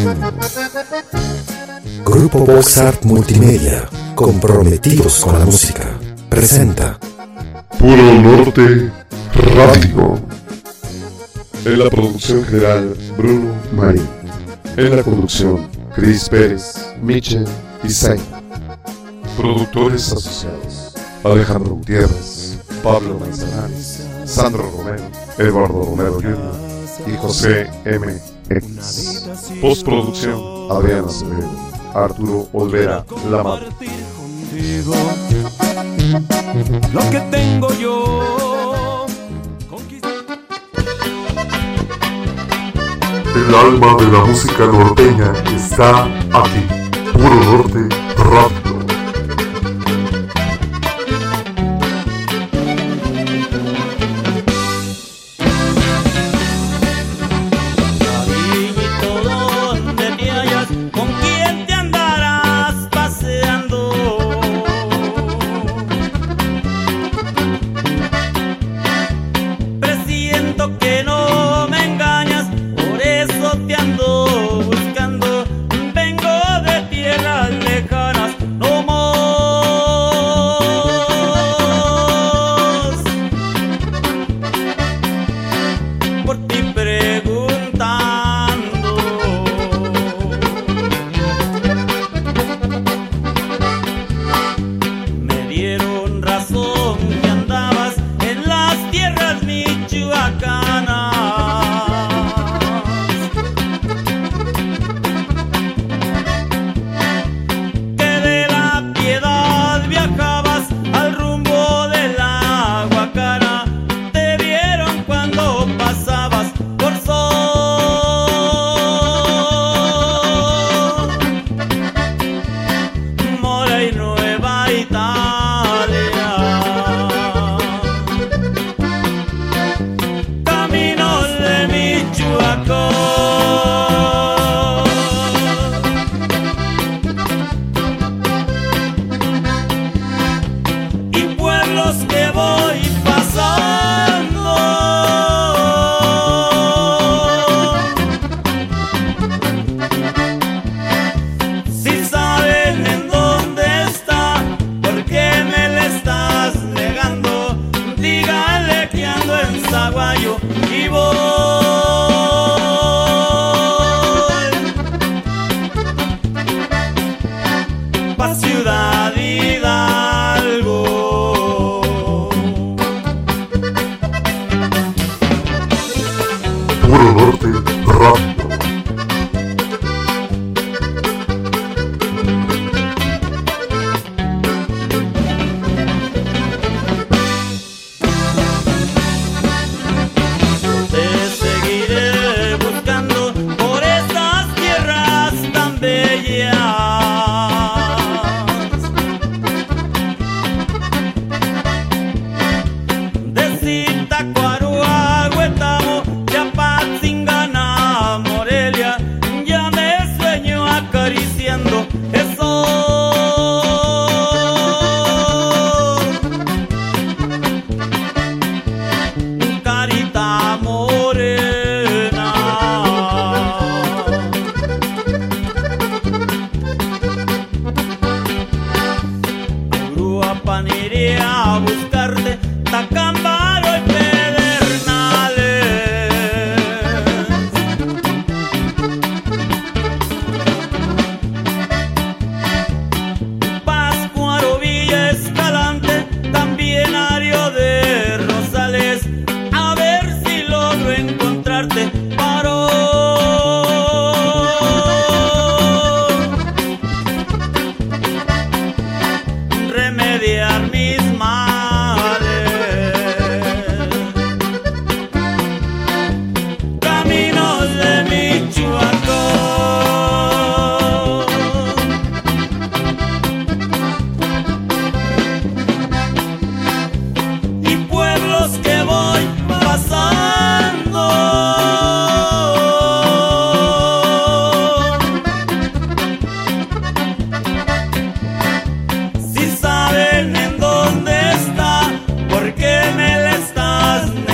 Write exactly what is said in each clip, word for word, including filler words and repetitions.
Grupo Box Art Multimedia, comprometidos con la música, presenta Puro Norte Radio. En la producción general, Bruno Marín. En la conducción, Cris Pérez, Michel y Zay. Productores asociados, Alejandro Gutiérrez, Pablo Manzanares, Sandro Romero, Eduardo Romero junior y José M. X. Postproducción, Adriana Acevedo, Arturo Olvera Lamar. Lo que tengo yo. El alma de la música norteña está aquí. Puro Norte Radio.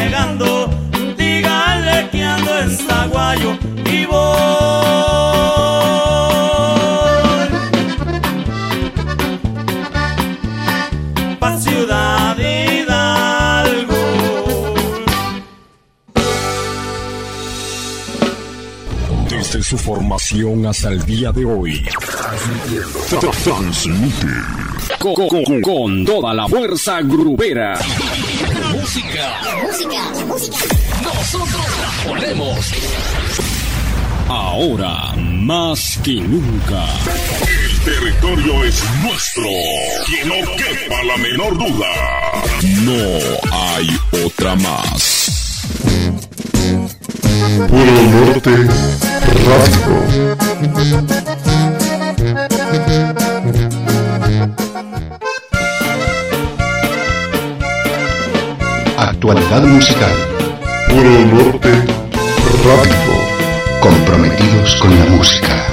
Dígale que ando en Zaguayo y voy. Desde su formación hasta el día de hoy, Tra- transmite con, con, con toda la fuerza grubera. La música, la música, la música, nosotros la ponemos. Ahora más que nunca, el territorio es nuestro. Que no quepa la menor duda. No hay otra más. Puro Norte Radio. Actualidad musical. Puro Norte Radio. Comprometidos con la música.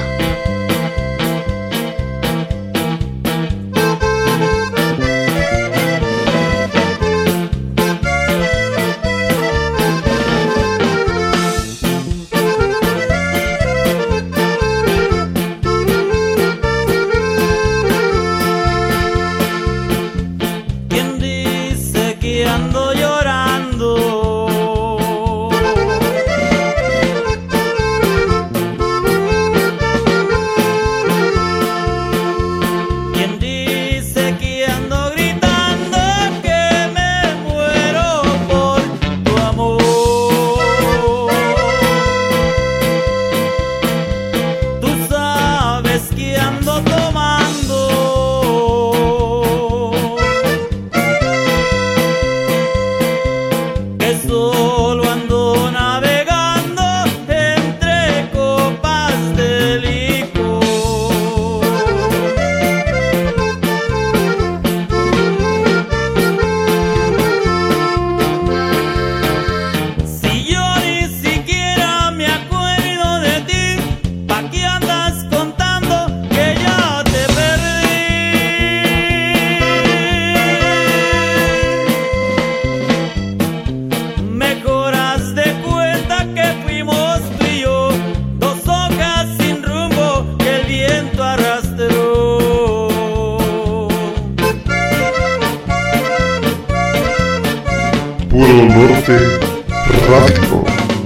Puro Norte Radio.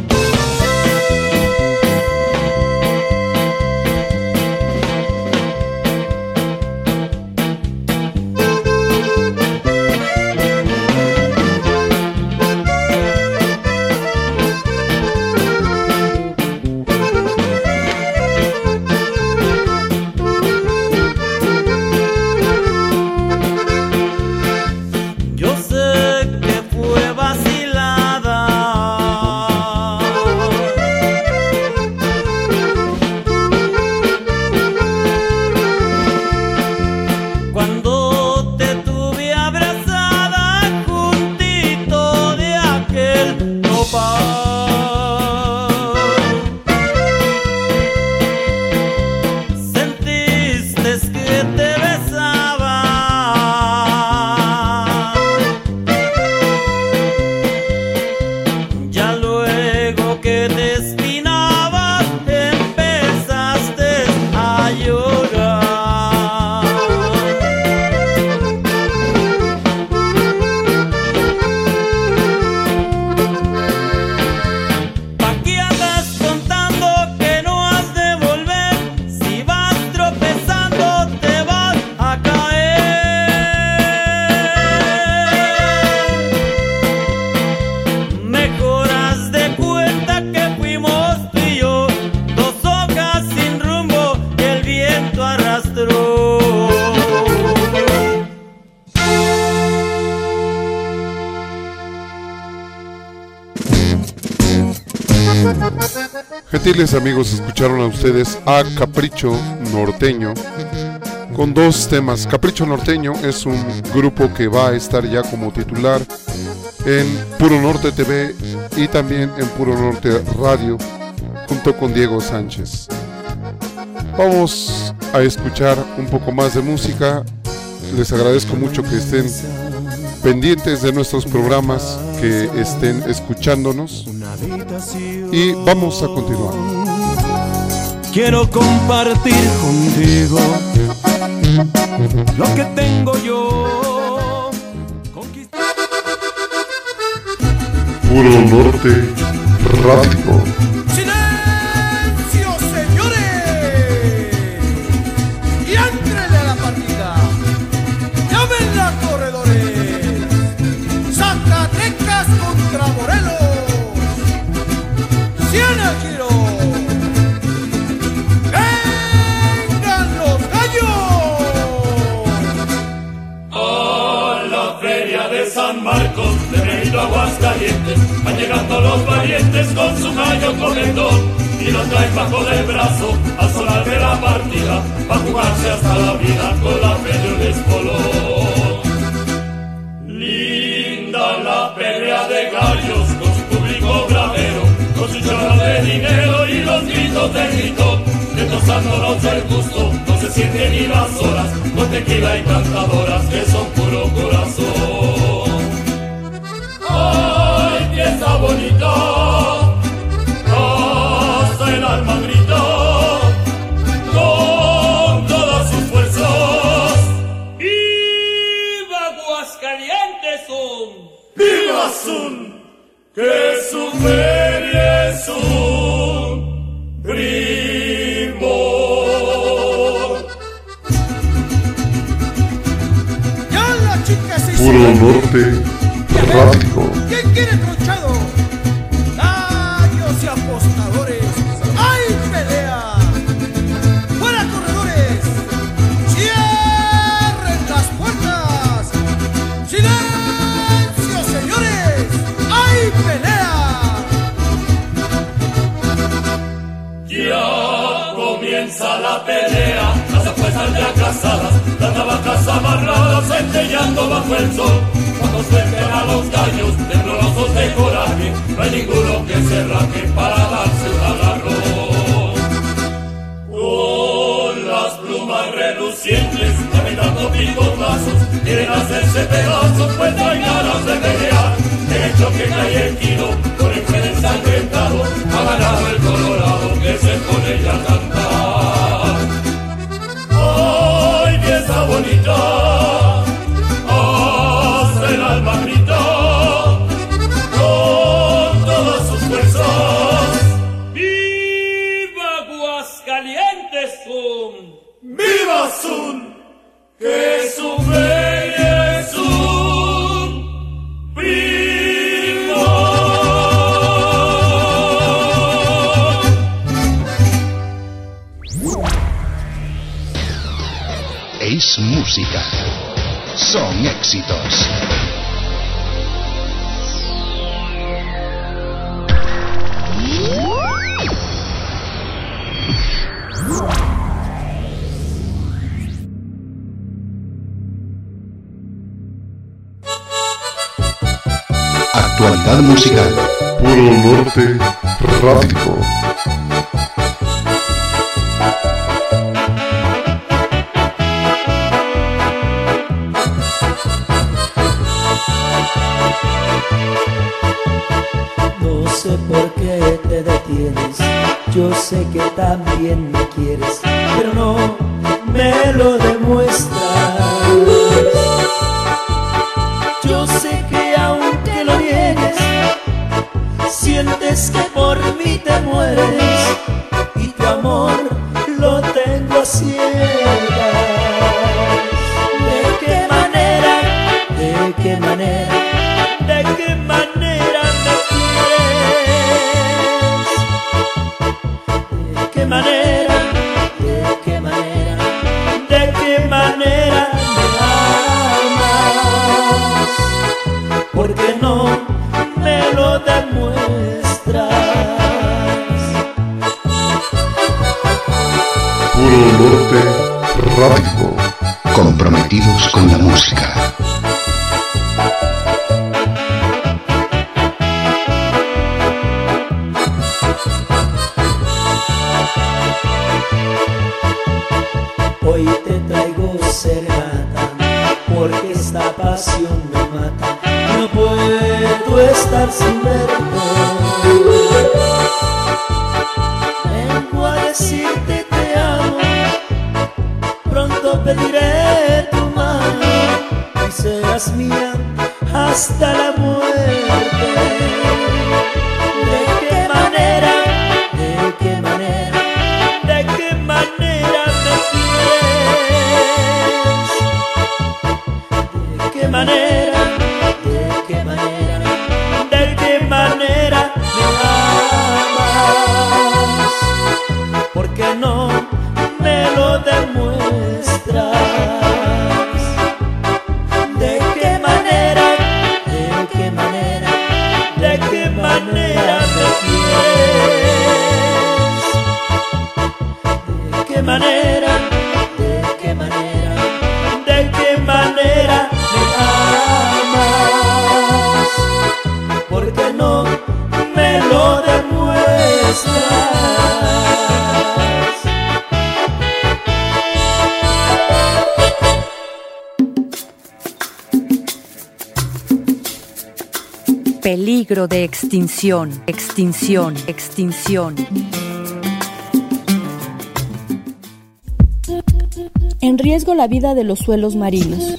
Gentiles amigos, escucharon a ustedes a Capricho Norteño con dos temas. Capricho Norteño es un grupo que va a estar ya como titular en Puro Norte T V y también en Puro Norte Radio junto con Diego Sánchez. Vamos a escuchar un poco más de música. Les agradezco mucho que estén pendientes de nuestros programas, que estén escuchándonos y vamos a continuar. Quiero compartir contigo lo que tengo yo. Conquistar. Puro Norte Radio. ¡Silencio! quiero. ¡Vengan los gallos! A la feria de San Marcos, de Benito Aguascalientes, van llegando los valientes con su gallo comendón. Y lo traen bajo del brazo al sonar de la partida, pa' jugarse hasta la vida con la fe de un espolón. Linda la pelea de gallos con su público bravero, con su chorro de dinero y los gritos de grito, destrozándonos el gusto, no se sienten ni las horas, con tequila y cantadoras que son puro corazón. ¡Ay, pieza bonita! El alma grita con todas sus fuerzas. ¡Viva Aguascalientes! Son! ¡Viva Sun! Que su feria es un primo. Ya la chica se hizo. Puro norte rápido. ¿Quién quiere tronchado? Gallos y apostadores. ¡Hay pelea! ¡Fuera corredores! ¡Cierren las puertas! ¡Silencio, señores! ¡Hay pelea! Ya comienza la pelea, las apuestas ya casadas, las navajas amarradas, centellando bajo el sol. Cuando suelten a los gallos, temblorosos de coraje, no hay ninguno que se raje para darse un agarrón. Con las plumas relucientes, aventando picotazos, quieren hacerse pedazos, pues no hay ganas de pelear. De hecho que cae el kilo, con el freno ensangrentado, ha ganado el Colorado que se pone ya a cantar. ¡Ay, pieza bonita! ¡Hasta el alma grita! Con todas sus fuerzas. ¡Viva Aguascalientes! Sun! ¡Viva Sun! Que su feria es un primo. Es música. Son éxitos. Actualidad musical. Puro norte rápido. No sé por qué te detienes, yo sé que también me quieres, pero no me lo demuestras. Yo sé que aunque lo niegues, sientes que por mí te mueres, y tu amor lo tengo a ciegas. ¿De qué manera, de qué manera, de qué manera me quieres? ¿De qué manera, de qué manera, de qué manera me amas? ¿Por qué no me lo demuestras? Puro norte rápido. Comprometidos con la música. Hoy te traigo serenata, porque esta pasión me mata. No puedo estar sin verte. Vengo a decirte te amo, pronto pediré tu mano y serás mía hasta la muerte. ¿De qué manera, de qué manera, de qué manera me quieres? ¿De qué manera, de qué manera, de qué manera me amas? Peligro de extinción, extinción, extinción. En riesgo la vida de los suelos marinos.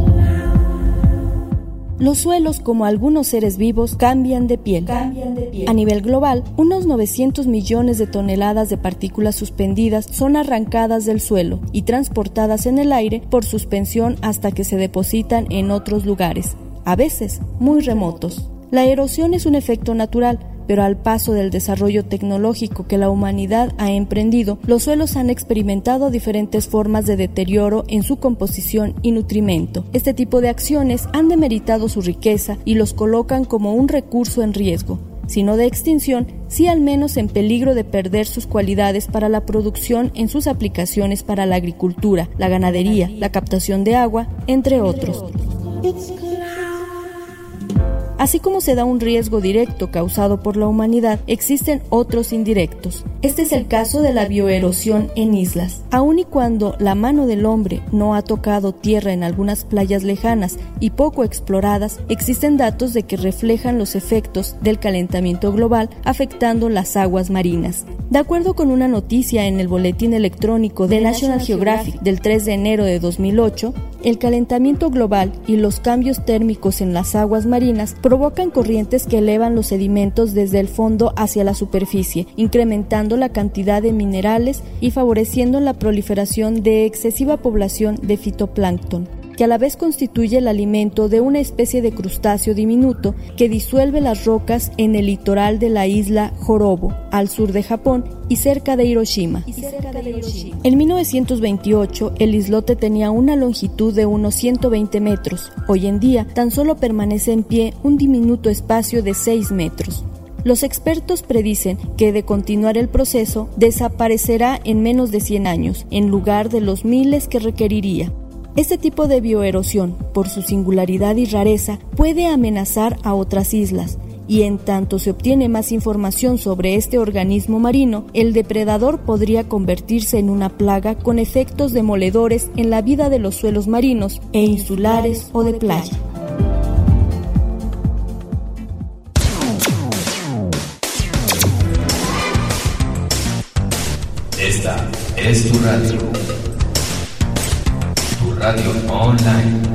Los suelos, como algunos seres vivos, cambian de piel. Cambian de piel. A nivel global, unos novecientos millones de toneladas de partículas suspendidas son arrancadas del suelo y transportadas en el aire por suspensión hasta que se depositan en otros lugares, a veces muy remotos. La erosión es un efecto natural, pero al paso del desarrollo tecnológico que la humanidad ha emprendido, los suelos han experimentado diferentes formas de deterioro en su composición y nutrimento. Este tipo de acciones han demeritado su riqueza y los colocan como un recurso en riesgo, si no de extinción, sí al menos en peligro de perder sus cualidades para la producción en sus aplicaciones para la agricultura, la ganadería, la captación de agua, entre otros. Así como se da un riesgo directo causado por la humanidad, existen otros indirectos. Este es el caso de la bioerosión en islas. Aun y cuando la mano del hombre no ha tocado tierra en algunas playas lejanas y poco exploradas, existen datos de que reflejan los efectos del calentamiento global afectando las aguas marinas. De acuerdo con una noticia en el boletín electrónico de National Geographic del tres de enero de dos mil ocho, el calentamiento global y los cambios térmicos en las aguas marinas provocan corrientes que elevan los sedimentos desde el fondo hacia la superficie, incrementando la cantidad de minerales y favoreciendo la proliferación de excesiva población de fitoplancton, que a la vez constituye el alimento de una especie de crustáceo diminuto que disuelve las rocas en el litoral de la isla Jorobo, al sur de Japón y cerca de Hiroshima. En mil novecientos veintiocho, el islote tenía una longitud de unos ciento veinte metros. Hoy en día, tan solo permanece en pie un diminuto espacio de seis metros. Los expertos predicen que, de continuar el proceso, desaparecerá en menos de cien años, en lugar de los miles que requeriría. Este tipo de bioerosión, por su singularidad y rareza, puede amenazar a otras islas, y en tanto se obtiene más información sobre este organismo marino, el depredador podría convertirse en una plaga con efectos demoledores en la vida de los suelos marinos e insulares o de playa. Esta es tu radio. Tu radio online.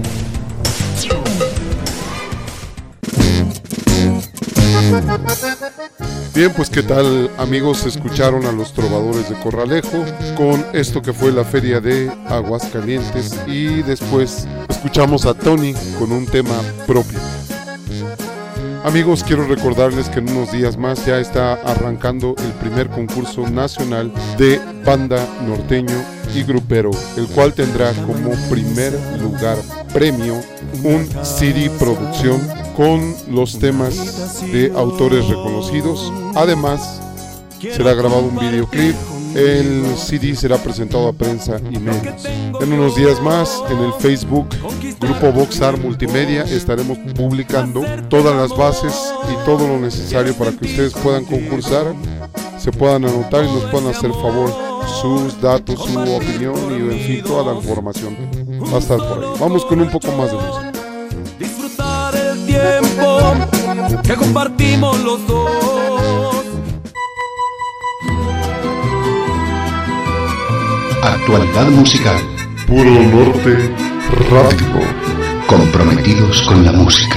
Bien, pues qué tal, amigos, escucharon a los trovadores de Corralejo con esto que fue la feria de Aguascalientes y después escuchamos a Tony con un tema propio. Amigos, quiero recordarles que en unos días más ya está arrancando el primer concurso nacional de banda norteño y grupero, el cual tendrá como primer lugar premio un C D producción con los temas de autores reconocidos. Además, será grabado un videoclip. El C D será presentado a prensa y medios. En unos días más, en el Facebook Grupo Boxart Multimedia, estaremos publicando todas las bases y todo lo necesario para que ustedes puedan concursar, se puedan anotar y nos puedan hacer favor sus datos, su opinión y, en fin, toda la información va a estar por ahí. Vamos con un poco más de música. Disfrutar el tiempo que compartimos los dos. Actualidad musical. Puro Norte Radio. Comprometidos con la música.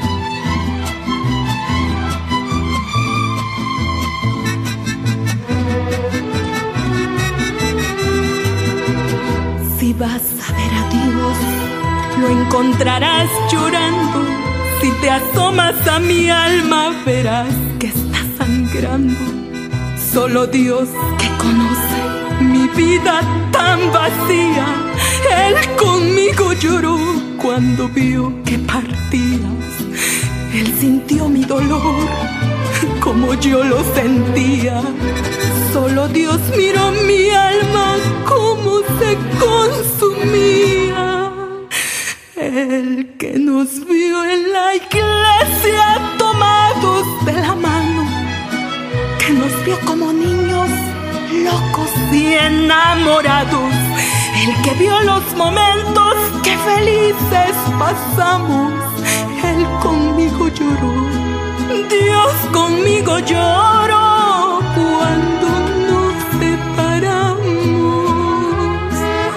Si vas a ver a Dios, lo encontrarás llorando. Si te asomas a mi alma, verás que está sangrando. Solo Dios, que conoce mi vida tan vacía, Él conmigo lloró cuando vio que partías. Él sintió mi dolor como yo lo sentía. Solo Dios miró mi alma como se consumía. El que nos vio en la iglesia tomados de la mano, que nos vio como niños locos y enamorados, el que vio los momentos que felices pasamos, Él conmigo lloró Dios, conmigo lloro cuando nos separamos.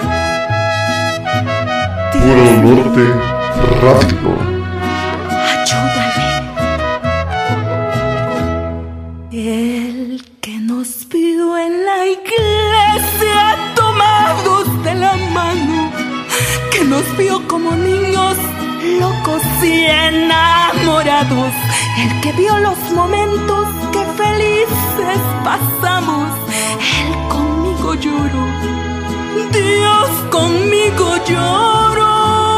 Puro Norte Radio. Ayúdame. El que nos vio en la iglesia tomados de la mano, que nos vio como niños locos y enamorados, el que vio los momentos que felices pasamos, él conmigo lloró, Dios conmigo lloró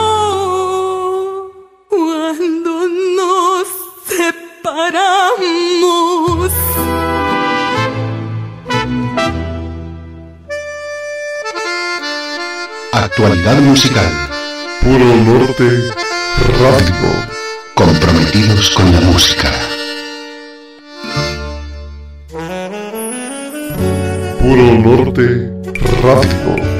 cuando nos separamos. Actualidad musical. Puro Norte Radio. Comprometidos con la música. Puro Norte Radio.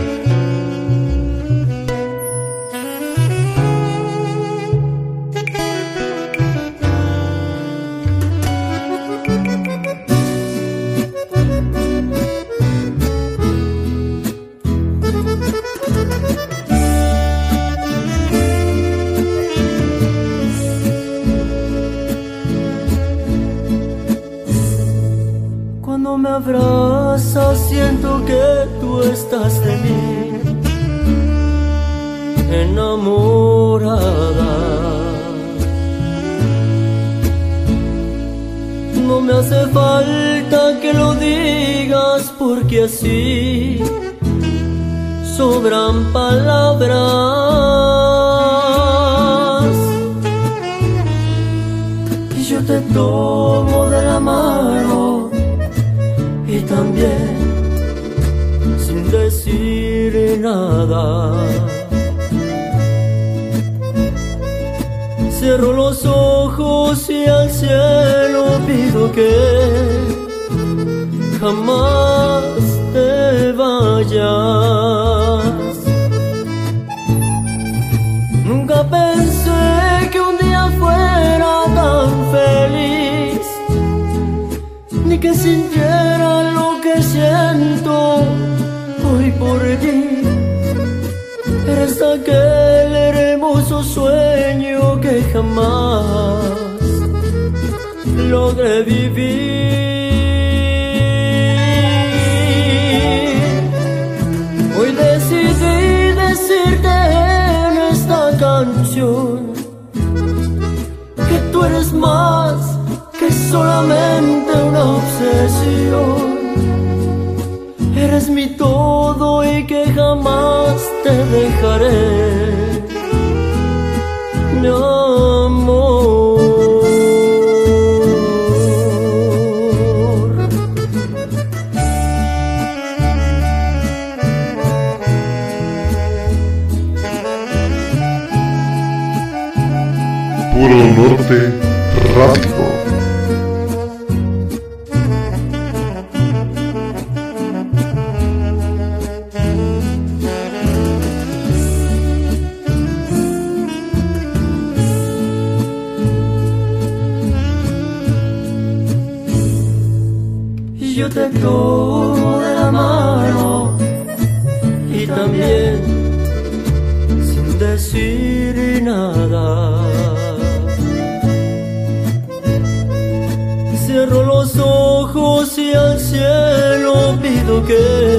Siento que tú estás de mí, enamorada. No me hace falta que lo digas, porque así sobran palabras. Y yo te tomo de la mano y también sin decir nada cierro los ojos y al cielo pido que jamás te vayas. Nunca pensé que un día fuera tan feliz, ni que sintiera lo que siento hoy por ti. Eres aquel hermoso sueño que jamás logré vivir. Hoy decidí decirte en esta canción que tú eres más que solamente una obsesión. Eres mi todo y que jamás te dejaré, mi amor. Puro Norte Radio. Yo te tomo de la mano y también sin decir nada cierro los ojos y al cielo pido que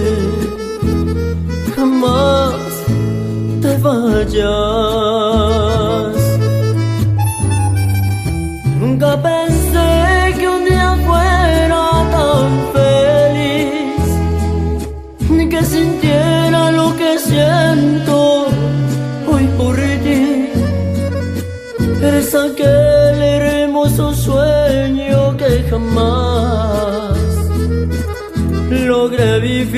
jamás te vayas. Nunca pensé que un día fuera tan feliz, ni que sintiera lo que siento hoy por ti. Eres aquel hermoso sueño que jamás logré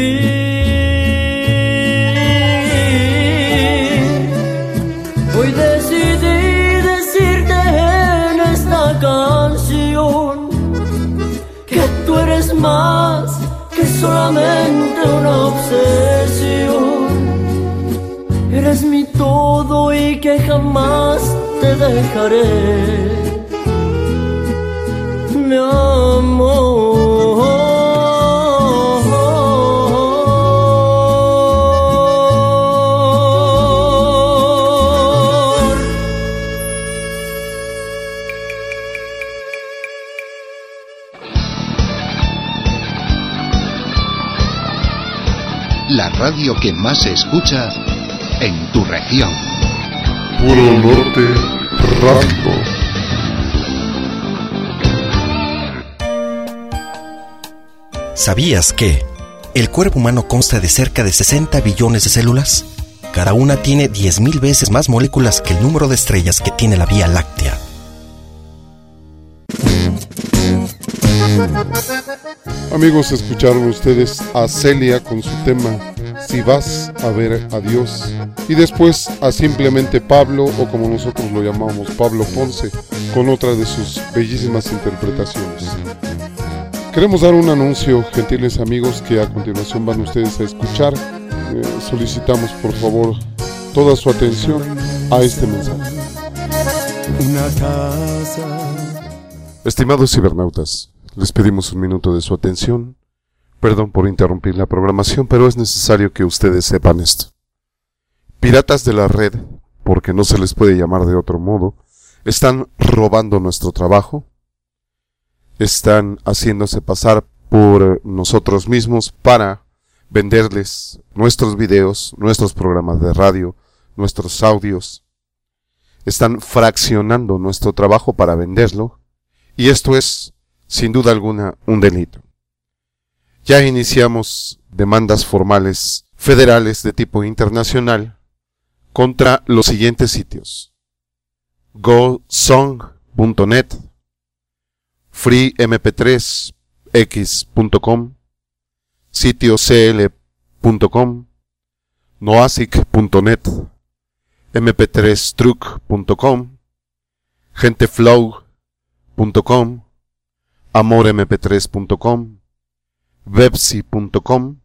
vivir. Hoy decidí decirte en esta canción que tú eres más que solamente una obsesión. Eres mi todo y que jamás te dejaré, mi amor. La radio que más se escucha en tu región. Puro Norte Radio. ¿Sabías que el cuerpo humano consta de cerca de sesenta billones de células? Cada una tiene diez mil veces más moléculas que el número de estrellas que tiene la Vía Láctea. Amigos, escucharon ustedes a Celia con su tema Si vas a ver a Dios, y después a simplemente Pablo, o como nosotros lo llamamos, Pablo Ponce, con otra de sus bellísimas interpretaciones. Queremos dar un anuncio, gentiles amigos, que a continuación van ustedes a escuchar. Eh, solicitamos por favor toda su atención a este mensaje. Una casa. Estimados cibernautas, les pedimos un minuto de su atención. Perdón por interrumpir la programación, pero es necesario que ustedes sepan esto. Piratas de la red, porque no se les puede llamar de otro modo, están robando nuestro trabajo, están haciéndose pasar por nosotros mismos para venderles nuestros videos, nuestros programas de radio, nuestros audios. Están fraccionando nuestro trabajo para venderlo, y esto es, sin duda alguna, un delito. Ya iniciamos demandas formales federales de tipo internacional contra los siguientes sitios: go song punto net, free m p tres x punto com, sitio c l punto com, noasic punto net, m p tres truck punto com, genteflow punto com, amor m p tres punto com, Bepsi punto com,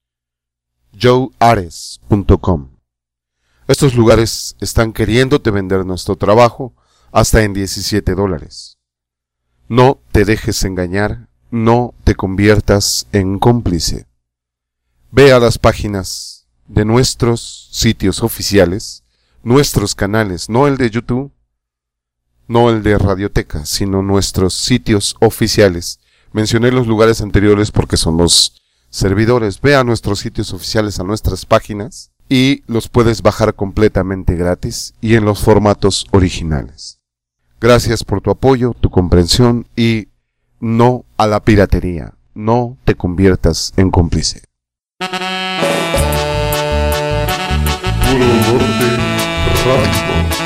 joe ares punto com. Estos lugares están queriéndote vender nuestro trabajo hasta en diecisiete dólares. No te dejes engañar, no te conviertas en cómplice. Ve a las páginas de nuestros sitios oficiales, nuestros canales, no el de YouTube, no el de Radioteca, sino nuestros sitios oficiales. Mencioné los lugares anteriores porque son los servidores. Ve a nuestros sitios oficiales, a nuestras páginas, y los puedes bajar completamente gratis y en los formatos originales. Gracias por tu apoyo, tu comprensión, y no a la piratería. No te conviertas en cómplice. Puro Norte Radio.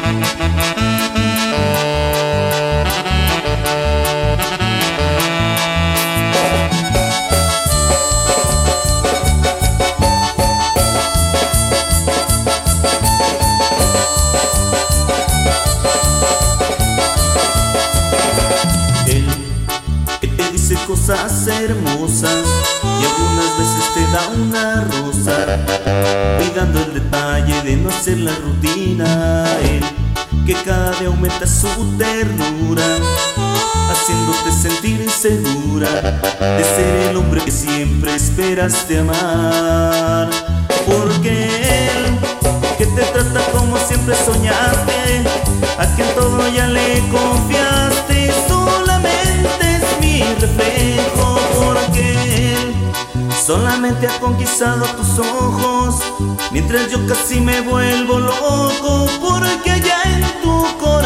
Cosas hermosas y algunas veces te da una rosa, cuidando el detalle de no hacer la rutina. Él que cada día aumenta su ternura, haciéndote sentir insegura de ser el hombre que siempre esperaste amar. Porque él que te trata como siempre soñaste, a quien todo ya le confiaste, solamente es mi reflejo, porque él solamente ha conquistado tus ojos, mientras yo casi me vuelvo loco, porque allá en tu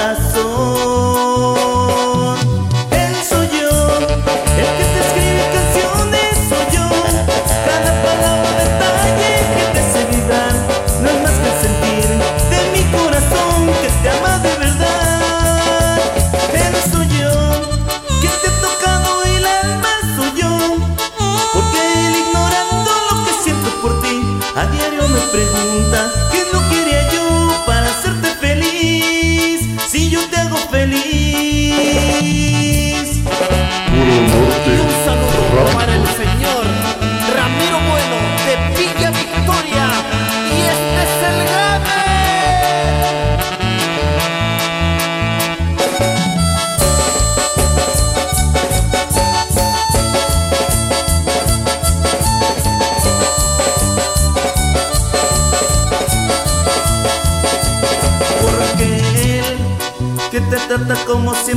corazón él soy yo, el que te escribe canciones soy yo, cada palabra detalle que te hace vibrar, no es más que el sentir de mi corazón que te ama de verdad. Él soy yo, que te ha tocado el alma soy yo, porque él ignorando lo que siento por ti, a diario me pregunta qué no quería yo para hacerte feliz, si yo te hago feliz. Puro Norte. Y un saludo para el señor Ramiro Bueno de Villa Victoria, y este es el grave.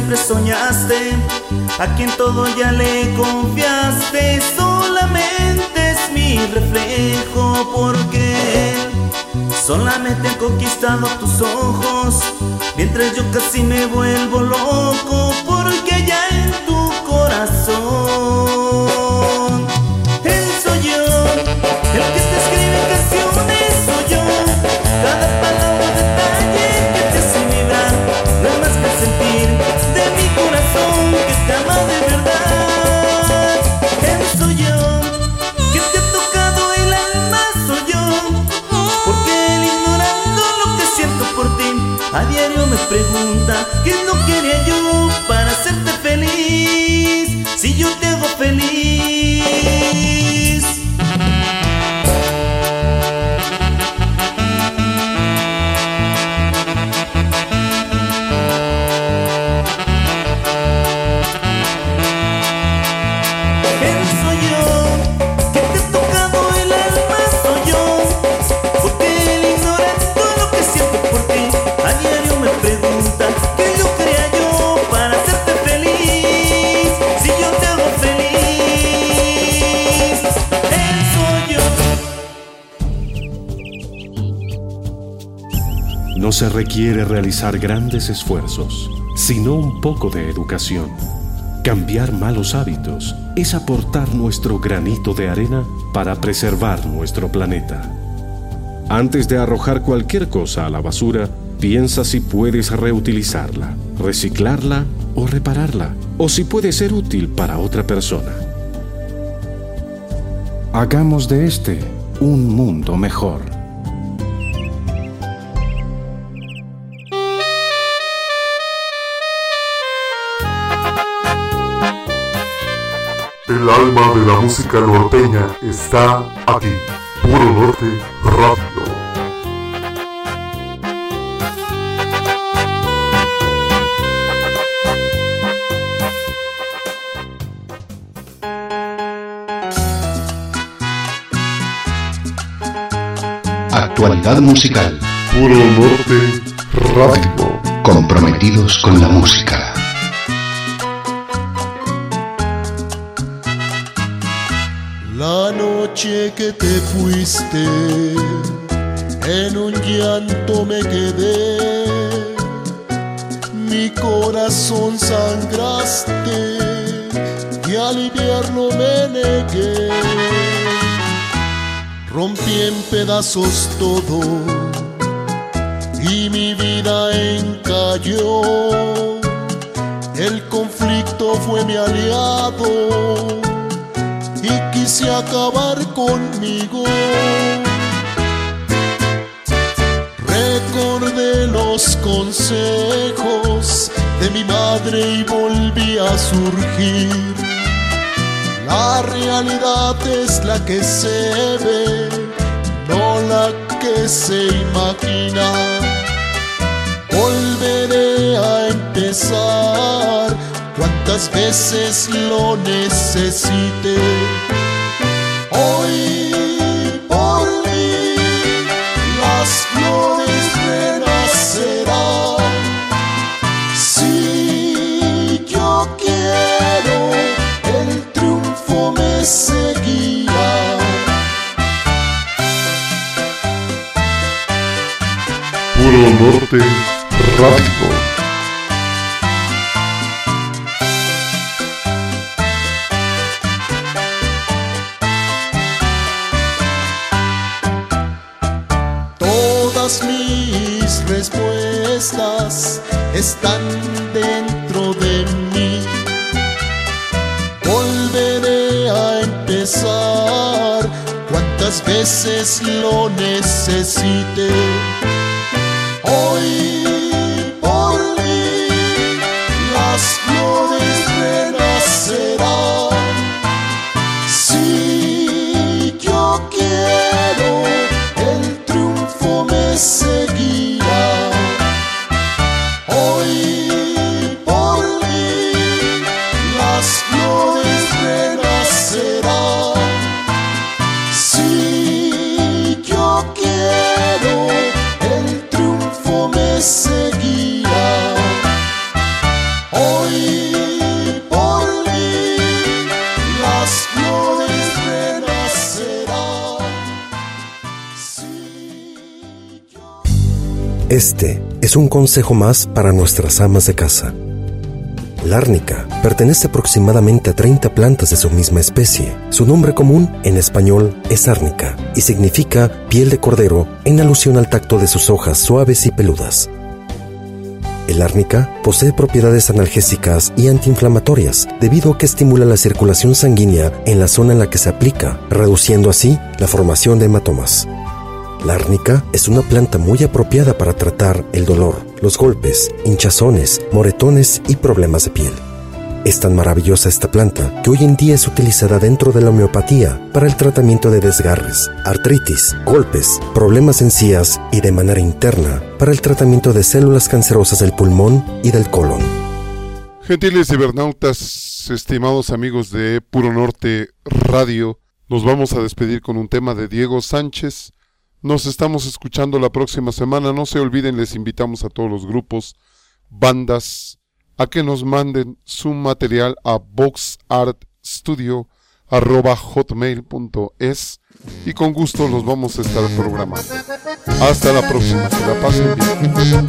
siempre soñaste, a quien todo ya le confiaste, solamente es mi reflejo, porque solamente han conquistado tus ojos, mientras yo casi me vuelvo loco, porque ya en tu corazón él soy yo, el que te escribe canciones soy yo, cada palabra detalle que te hace vibrar, no es más que el sentir de mi corazón que te ama de verdad. Él soy yo, que te ha tocado el alma soy yo, porque él ignorando lo que siento por ti, a diario me pregunta qué no quería yo para hacerte feliz, si yo te hago feliz. Él soy yo, que te ha tocado el alma soy yo, porque él ignorando lo que siento por ti, a diario me pregunta qué yo quería yo para hacerte feliz, si yo te hago feliz. Él soy yo. No se requiere realizar grandes esfuerzos, sino un poco de educación. Cambiar malos hábitos es aportar nuestro granito de arena para preservar nuestro planeta. Antes de arrojar cualquier cosa a la basura, piensa si puedes reutilizarla, reciclarla o repararla, o si puede ser útil para otra persona. Hagamos de este un mundo mejor. El alma de la música norteña está aquí. Puro Norte Radio. Actualidad musical. Puro Norte Radio. Comprometidos con la música. La noche que te fuiste, en un llanto me quedé, mi corazón sangraste y aliviarlo me negué. Rompí en pedazos todo y mi vida encalló. El conflicto fue mi aliado y quise acabar conmigo. Recordé los consejos de mi madre y volví a surgir. La realidad es la que se ve, no la que se imagina. Volveré a empezar cuantas veces lo necesite. Hoy por mí las flores renacerán. Si yo quiero, el triunfo me seguirá. Puro Norte Radio. Mis respuestas están dentro de mí. Volveré a empezar cuantas veces lo necesite. Hoy por mí las flores renacerán. Si yo quiero, el triunfo me seguirá. Hoy por mí las flores renacerán. Si yo quiero, el triunfo me seguirá. Este es un consejo más para nuestras amas de casa. La árnica pertenece aproximadamente a treinta plantas de su misma especie. Su nombre común en español es árnica y significa piel de cordero en alusión al tacto de sus hojas suaves y peludas. El árnica posee propiedades analgésicas y antiinflamatorias debido a que estimula la circulación sanguínea en la zona en la que se aplica, reduciendo así la formación de hematomas. La árnica es una planta muy apropiada para tratar el dolor, los golpes, hinchazones, moretones y problemas de piel. Es tan maravillosa esta planta que hoy en día es utilizada dentro de la homeopatía para el tratamiento de desgarres, artritis, golpes, problemas en encías y de manera interna para el tratamiento de células cancerosas del pulmón y del colon. Gentiles cibernautas, estimados amigos de Puro Norte Radio, nos vamos a despedir con un tema de Diego Sánchez. Nos estamos escuchando la próxima semana. No se olviden, les invitamos a todos los grupos, bandas, a que nos manden su material a boxartstudio arroba hotmail punto es y con gusto los vamos a estar programando. Hasta la próxima, que la pasen bien.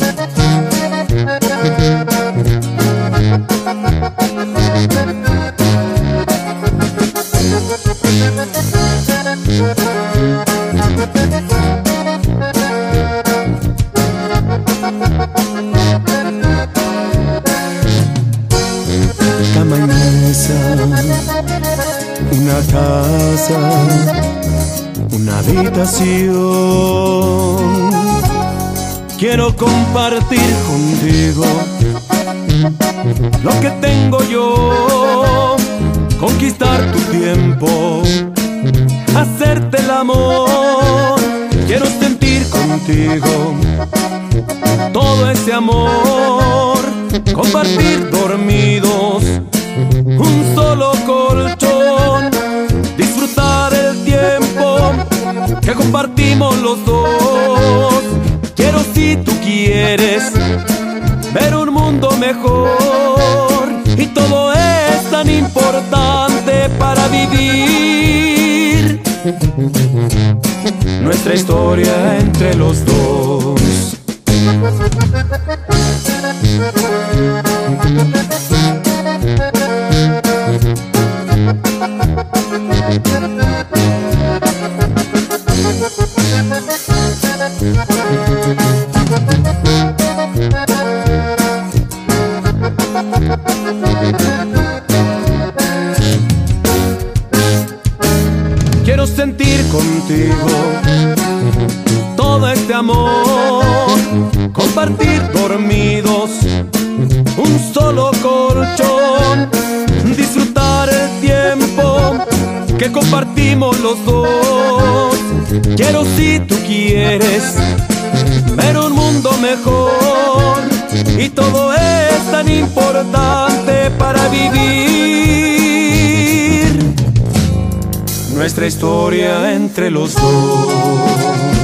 Cama y mesa, una casa, una habitación. Quiero compartir contigo lo que tengo yo, conquistar tu tiempo, hacerte el amor. Quiero sentir contigo todo ese amor, compartir dormidos, un solo colchón, disfrutar el tiempo que compartimos los dos. Quiero, si tú quieres, ver un mundo mejor, y todo es tan importante para vivir nuestra historia entre los dos. Quiero sentir contigo todo este amor, compartir dormidos, un solo colchón, disfrutar el tiempo que compartimos los dos. Quiero, si tú quieres, ver un mundo mejor, y todo es tan importante para vivir nuestra historia entre los dos.